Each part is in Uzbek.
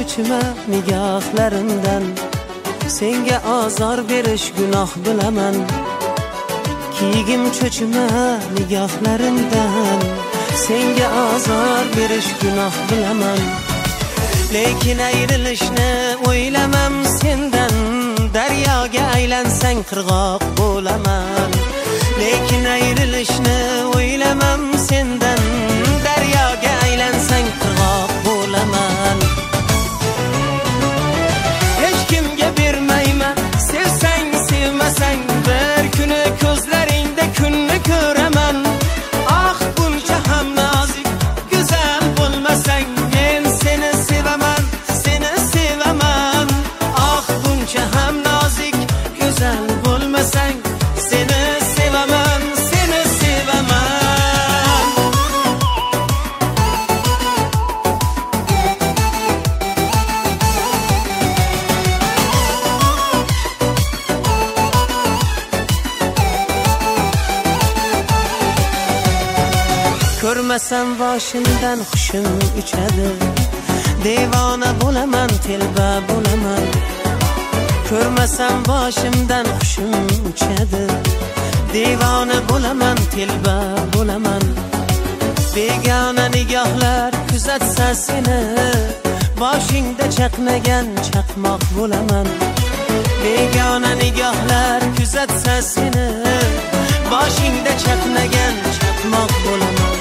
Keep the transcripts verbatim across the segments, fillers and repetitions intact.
cho'chima nigohlarimdan, senga azor berish gunoh bilaman. Kiygim cho'chima nigohlarimdan, senga azor berish gunoh bilaman. Lekin ayrilishni o'ylamam sendan, daryoga aylansang qirg'oq bo'laman. Lekin ayrilishni o'ylamam sendan, daryoga aylansang qirg'oq bo'laman. Hech kimga bermayman, sevsang sevmasang, bir kuni ko'zlaringda kunni ko'raman. Ah, buncha ham nozik, go'zal bo'lmasang, men seni sevaman, seni sevaman. Ah, buncha ham nozik, go'zal bo'lmasang, seni sevaman, seni sevaman. Ko'rmasam boshimdan hushim uchadi, devona bo'laman, telba bo'laman. Ko'rmasam boshimdan hushim uchadi, devona bo'laman, telba bo'laman. Begona nigohlar kuzatsa seni, boshingda chaqnagan chaqmoq bo'laman. Begona nigohlar kuzatsa seni, boshingda chaqnagan chaqmoq bo'laman.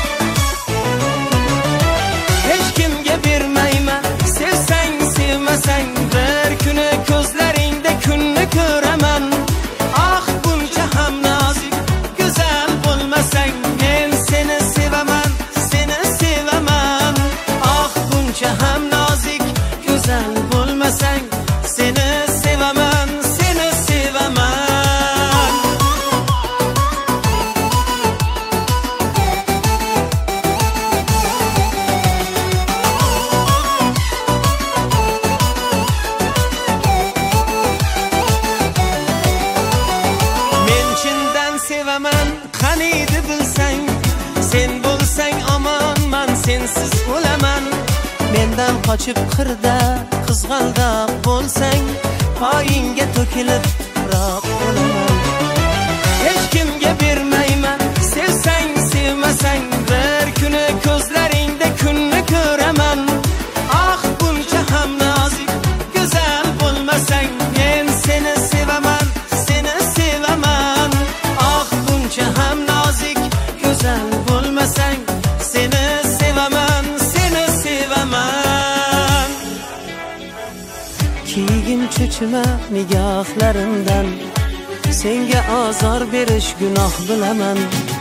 Hech kimga bermayman, sevsang sevmasang, bir kuni ko'zlaringda kunni ko'raman. Ah, buncha ham nozik, go'zal bo'lmasang, men seni sevaman, seni sevaman. Ah, buncha ham nozik, go'zal bo'lmasang, seni sevaman, seni sevaman. Sevaman, qaniydi bilsang, sen bo'lsang omonman, sensiz o'laman. Mendan qochib qirda qizg'aldoq bo'lsang, poyingga to'kilib tuproq bo'laman. Hech kimga bermayman, sevsang sevmasang, bir kuni ko'zlaringda kunni ko'raman. Ah, buncha ham nozik, go'zal bo'lmasang, men seni sevaman, seni sevaman. Ham nozik, go'zal bo'lmasang, seni sevaman, seni sevaman. Kiygim cho'chima nigohlarimdan, senga azor berish gunoh bilaman.